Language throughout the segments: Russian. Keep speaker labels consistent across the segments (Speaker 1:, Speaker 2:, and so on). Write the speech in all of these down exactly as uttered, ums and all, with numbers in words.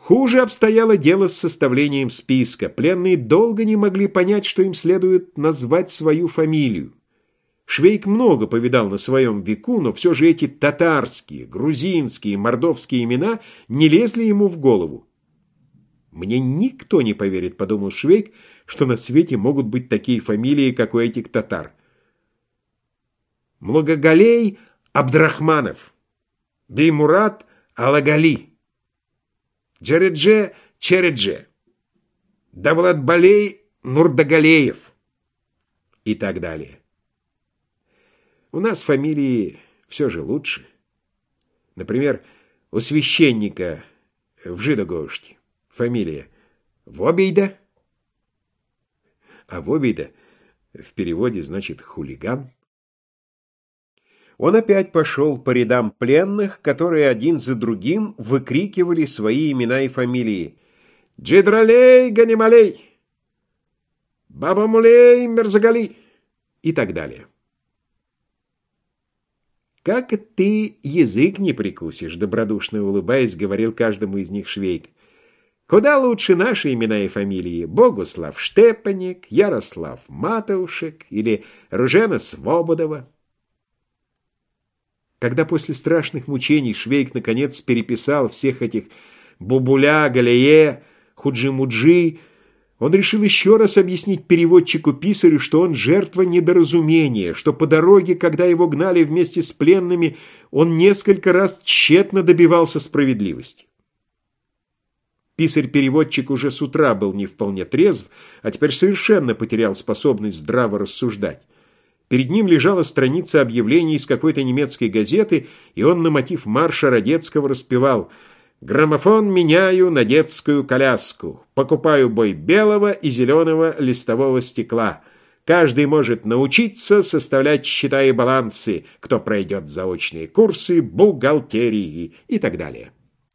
Speaker 1: Хуже обстояло дело с составлением списка. Пленные долго не могли понять, что им следует назвать свою фамилию. Швейк много повидал на своем веку, но все же эти татарские, грузинские, мордовские имена не лезли ему в голову. «Мне никто не поверит», — подумал Швейк, «что на свете могут быть такие фамилии, как у этих татар. Млагогалей Абдрахманов, Беймурат Алагали, Джередже Чередже, Давлатбалей Нурдагалеев» и так далее. У нас фамилии все же лучше. Например, у священника в Жидогоште фамилия Вобейда, а Вобейда в переводе значит «хулиган». Он опять пошел по рядам пленных, которые один за другим выкрикивали свои имена и фамилии. «Джидралей Ганималей», «Бабамулей Мерзагали» и так далее. «Как ты язык не прикусишь», — добродушно улыбаясь, говорил каждому из них Швейк. «Куда лучше наши имена и фамилии: Богуслав Штепаник, Ярослав Матаушек или Ружена Свободова». Когда после страшных мучений Швейк наконец переписал всех этих Бубуля, Галие, Худжи-Муджи, он решил еще раз объяснить переводчику-писарю, что он жертва недоразумения, что по дороге, когда его гнали вместе с пленными, он несколько раз тщетно добивался справедливости. Писарь-переводчик уже с утра был не вполне трезв, а теперь совершенно потерял способность здраво рассуждать. Перед ним лежала страница объявлений из какой-то немецкой газеты, и он на мотив марша Радецкого распевал: «Граммофон меняю на детскую коляску, покупаю бой белого и зеленого листового стекла. Каждый может научиться составлять счета и балансы, кто пройдет заочные курсы бухгалтерии» и так далее.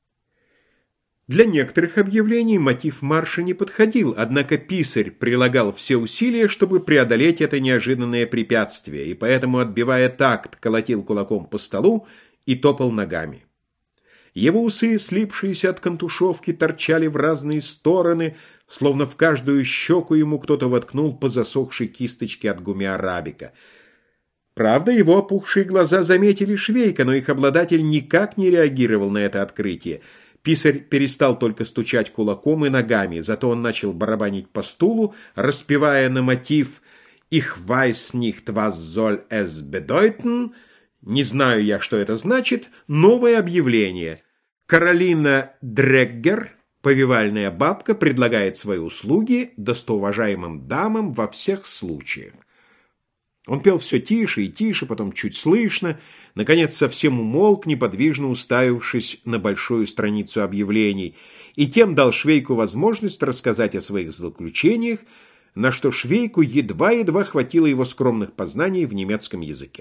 Speaker 1: Для некоторых объявлений мотив марша не подходил, однако писарь прилагал все усилия, чтобы преодолеть это неожиданное препятствие, и поэтому, отбивая такт, колотил кулаком по столу и топал ногами. Его усы, слипшиеся от контушевки, торчали в разные стороны, словно в каждую щеку ему кто-то воткнул по засохшей кисточке от гумми-арабика. Правда, его опухшие глаза заметили Швейка, но их обладатель никак не реагировал на это открытие. Писарь перестал только стучать кулаком и ногами, зато он начал барабанить по стулу, распевая на мотив «Ich weiß nicht, was soll es bedeuten», «Не знаю я, что это значит», новое объявление. Каролина Дреггер, повивальная бабка, предлагает свои услуги достоуважаемым дамам во всех случаях. Он пел все тише и тише, потом чуть слышно, наконец совсем умолк, неподвижно уставившись на большую страницу объявлений, и тем дал Швейку возможность рассказать о своих злоключениях, на что Швейку едва-едва хватило его скромных познаний в немецком языке.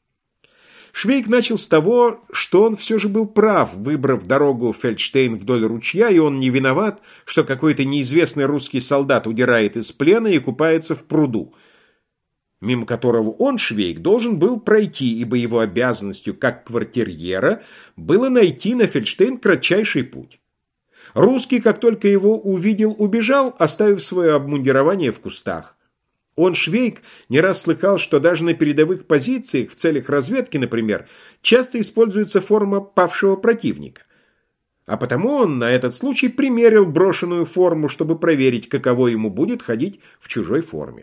Speaker 1: Швейк начал с того, что он все же был прав, выбрав дорогу Фельдштейн вдоль ручья, и он не виноват, что какой-то неизвестный русский солдат удирает из плена и купается в пруду, мимо которого он, Швейк, должен был пройти, ибо его обязанностью как квартирьера было найти на Фельдштейн кратчайший путь. Русский, как только его увидел, убежал, оставив свое обмундирование в кустах. Он, Швейк, не раз слыхал, что даже на передовых позициях, в целях разведки, например, часто используется форма павшего противника. А потому он на этот случай примерил брошенную форму, чтобы проверить, каково ему будет ходить в чужой форме.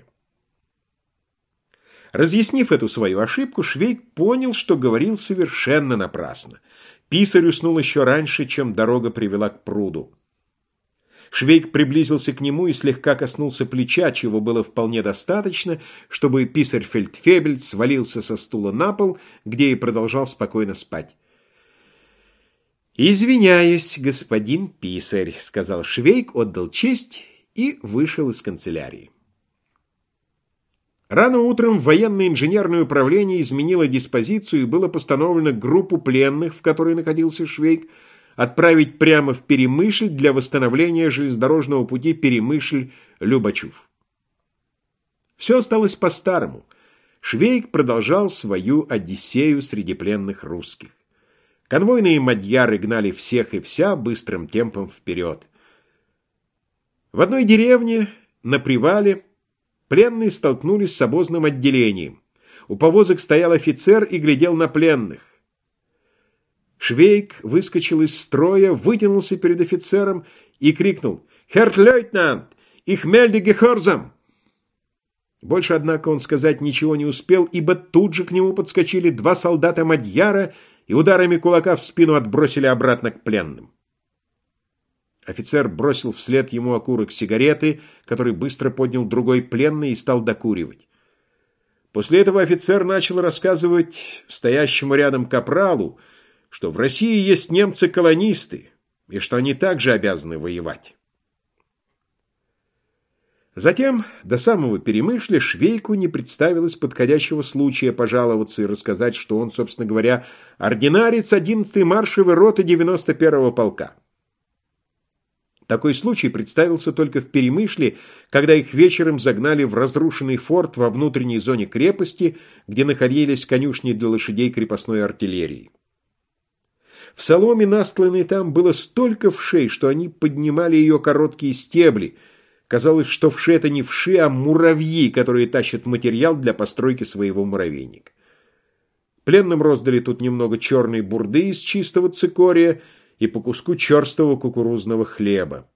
Speaker 1: Разъяснив эту свою ошибку, Швейк понял, что говорил совершенно напрасно. Писарь уснул еще раньше, чем дорога привела к пруду. Швейк приблизился к нему и слегка коснулся плеча, чего было вполне достаточно, чтобы писарь Фельдфебель свалился со стула на пол, где и продолжал спокойно спать. «Извиняюсь, господин писарь», — сказал Швейк, отдал честь и вышел из канцелярии. Рано утром военное инженерное управление изменило диспозицию, и было постановлено группу пленных, в которой находился Швейк, отправить прямо в Перемышль для восстановления железнодорожного пути Перемышль-Любачев. Все осталось по-старому. Швейк продолжал свою одиссею среди пленных русских. Конвойные мадьяры гнали всех и вся быстрым темпом вперед. В одной деревне, на привале, пленные столкнулись с обозным отделением. У повозок стоял офицер и глядел на пленных. Швейк выскочил из строя, вытянулся перед офицером и крикнул: «Херр-лейтенант, их мельде гехорзам!» Больше, однако, он сказать ничего не успел, ибо тут же к нему подскочили два солдата мадьяра и ударами кулака в спину отбросили обратно к пленным. Офицер бросил вслед ему окурок сигареты, который быстро поднял другой пленный и стал докуривать. После этого офицер начал рассказывать стоящему рядом капралу, что в России есть немцы-колонисты и что они также обязаны воевать. Затем, до самого Перемышля, Швейку не представилось подходящего случая пожаловаться и рассказать, что он, собственно говоря, ординарец одиннадцатой маршевой роты девяносто первого полка. Такой случай представился только в Перемышле, когда их вечером загнали в разрушенный форт во внутренней зоне крепости, где находились конюшни для лошадей крепостной артиллерии. В соломе, настланной там, было столько вшей, что они поднимали ее короткие стебли. Казалось, что вши — это не вши, а муравьи, которые тащат материал для постройки своего муравейника. Пленным роздали тут немного черной бурды из чистого цикория и по куску черстого кукурузного хлеба.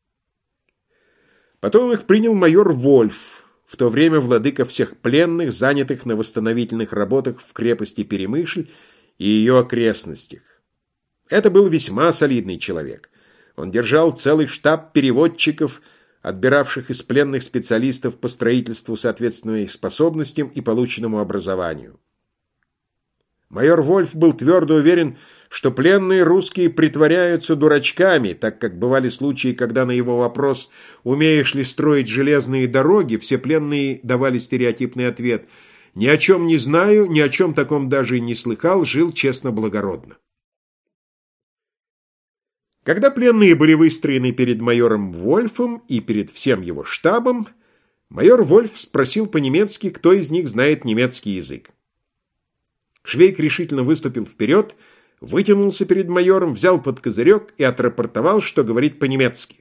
Speaker 1: Потом их принял майор Вольф, в то время владыка всех пленных, занятых на восстановительных работах в крепости Перемышль и ее окрестностях. Это был весьма солидный человек. Он держал целый штаб переводчиков, отбиравших из пленных специалистов по строительству соответственно их способностям и полученному образованию. Майор Вольф был твердо уверен, что пленные русские притворяются дурачками, так как бывали случаи, когда на его вопрос «Умеешь ли строить железные дороги?» все пленные давали стереотипный ответ: «Ни о чем не знаю, ни о чем таком даже и не слыхал, жил честно-благородно». Когда пленные были выстроены перед майором Вольфом и перед всем его штабом, майор Вольф спросил по-немецки, кто из них знает немецкий язык. Швейк решительно выступил вперед, вытянулся перед майором, взял под козырек и отрапортовал, что говорит по-немецки.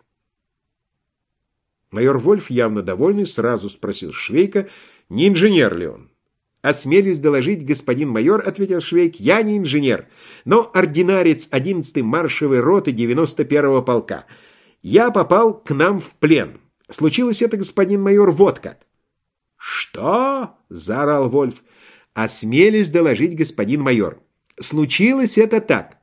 Speaker 1: Майор Вольф, явно довольный, сразу спросил Швейка, не инженер ли он. «Осмелюсь доложить, господин майор», — ответил Швейк, — «я не инженер, но ординарец одиннадцатой маршевой роты девяносто первого полка. Я попал к нам в плен. Случилось это, господин майор, вот как». «Что?» — заорал Вольф. «Осмелюсь доложить, господин майор. Случилось это так».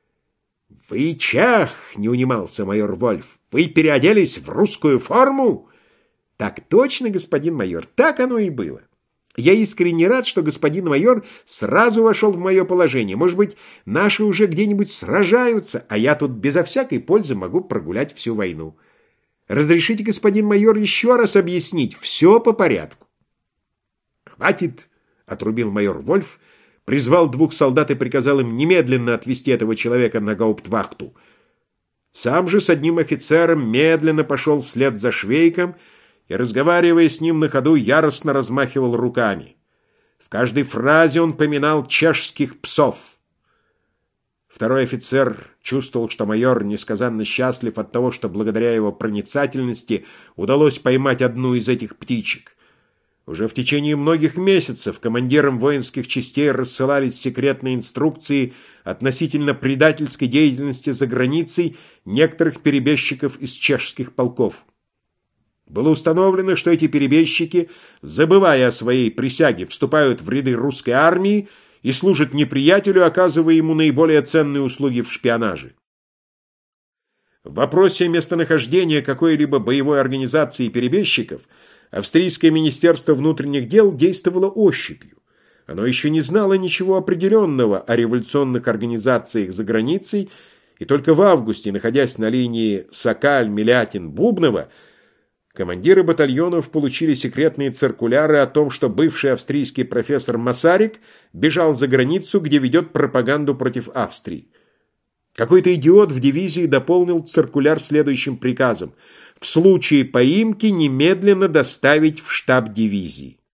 Speaker 1: «Вы чех?» — не унимался майор Вольф. «Вы переоделись в русскую форму?» «Так точно, господин майор, так оно и было. Я искренне рад, что господин майор сразу вошел в мое положение. Может быть, наши уже где-нибудь сражаются, а я тут безо всякой пользы могу прогулять всю войну. Разрешите, господин майор, еще раз объяснить. Все по порядку». «Хватит!» — отрубил майор Вольф, призвал двух солдат и приказал им немедленно отвезти этого человека на гауптвахту. Сам же с одним офицером медленно пошел вслед за Швейком и, разговаривая с ним на ходу, яростно размахивал руками. В каждой фразе он поминал чешских псов. Второй офицер чувствовал, что майор несказанно счастлив от того, что благодаря его проницательности удалось поймать одну из этих птичек. Уже в течение многих месяцев командирам воинских частей рассылались секретные инструкции относительно предательской деятельности за границей некоторых перебежчиков из чешских полков. Было установлено, что эти перебежчики, забывая о своей присяге, вступают в ряды русской армии и служат неприятелю, оказывая ему наиболее ценные услуги в шпионаже. В вопросе местонахождения какой-либо боевой организации перебежчиков австрийское министерство внутренних дел действовало ощупью. Оно еще не знало ничего определенного о революционных организациях за границей, и только в августе, находясь на линии Сокаль-Милятин-Бубново, командиры батальонов получили секретные циркуляры о том, что бывший австрийский профессор Масарик бежал за границу, где ведет пропаганду против Австрии. Какой-то идиот в дивизии дополнил циркуляр следующим приказом: в случае поимки немедленно доставить в штаб дивизии.